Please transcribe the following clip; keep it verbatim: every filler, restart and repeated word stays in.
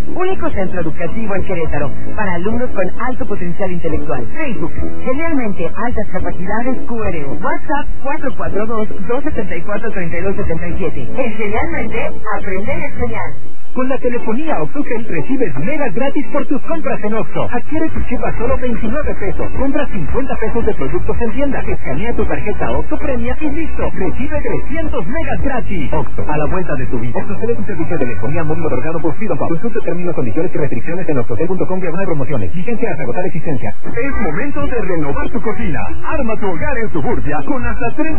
único centro educativo en Querétaro, para alumnos con alto potencial intelectual. Facebook, Genialmente Altas Capacidades Q R O. WhatsApp cuatro cuatro dos, dos siete cuatro, tres dos siete siete. En Genialmente, aprender es genial. Con la telefonía OxxoGel recibes megas gratis por tus compras en Oxxo. Adquiere tu chip a solo veintinueve pesos. Compra cincuenta pesos de productos en tienda. Escanea tu tarjeta Oxxo Premia y listo. Recibe trescientos megas gratis. Oxxo, a la vuelta de tu vida. OxxoGel es un servicio de telefonía móvil otorgado por Freedom Pop. Consulta términos, condiciones y restricciones en oxxogel punto com diagonal promociones. Vigencia hasta agotar existencia. Es momento de renovar tu cocina. Arma tu hogar en Suburbia con hasta treinta